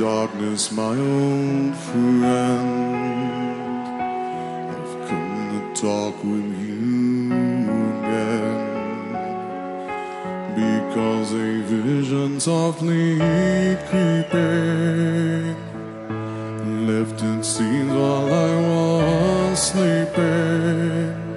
darkness, my old friend. I've come to talk with you again, because a vision softly creeping left its scenes while I was sleeping.